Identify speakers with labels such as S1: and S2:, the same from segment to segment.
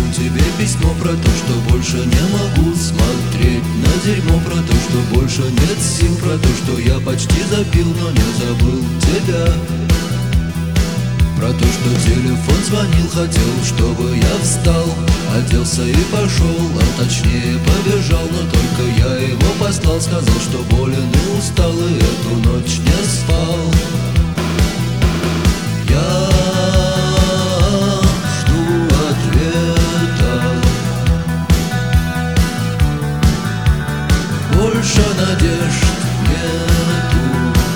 S1: тебе письмо про то, что больше не могу смотреть на дерьмо, про то, что больше нет сил, про то, что я почти запил, но не забыл тебя. Про то, что телефон звонил, хотел, чтобы я встал, оделся и пошел, а точнее побежал. Но только я его послал, сказал, что болен и устал, и эту ночь не спал. Я жду ответа, больше надежд нету.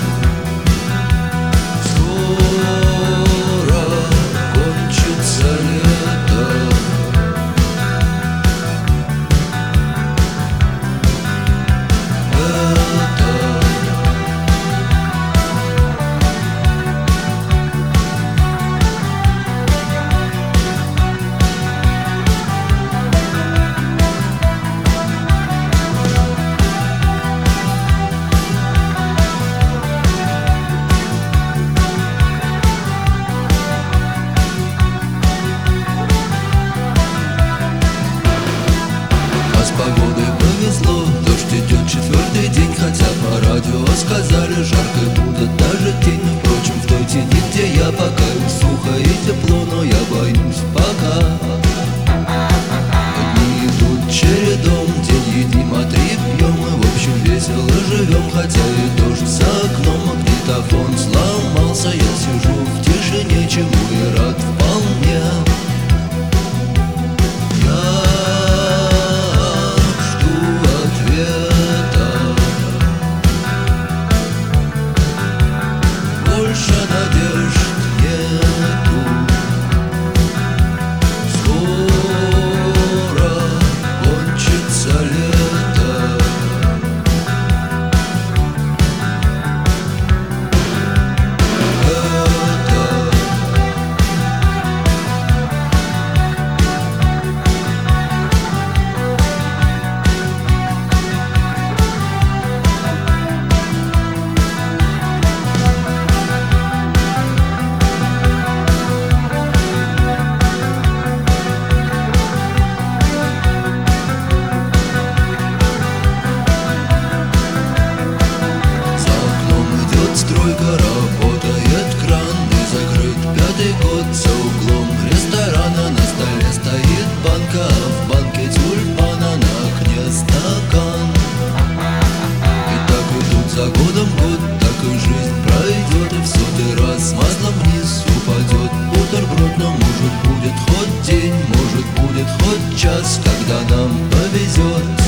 S1: Погодой повезло, дождь идет четвертый день, хотя по радио сказали, жарко будет даже тень. Впрочем, в той тени, где я, пока сухо и тепло, но я боюсь пока. Дни идут чередом, день едим, а три пьем, и в общем весело живем, хотя и дождь за окном, магнитофон сломался. Я сижу в тишине, чему и рад вполне. Больше надежд нету. Скоро кончится лето. Стройка, работает кран, и закрыт пятый год. За углом ресторана на столе стоит банка, а в банке тюльпана, на окне стакан. И так идут за годом год, так и жизнь пройдет, и в сотый раз маслом вниз упадет бутерброд. Но может будет хоть день, может будет хоть час, когда нам повезет.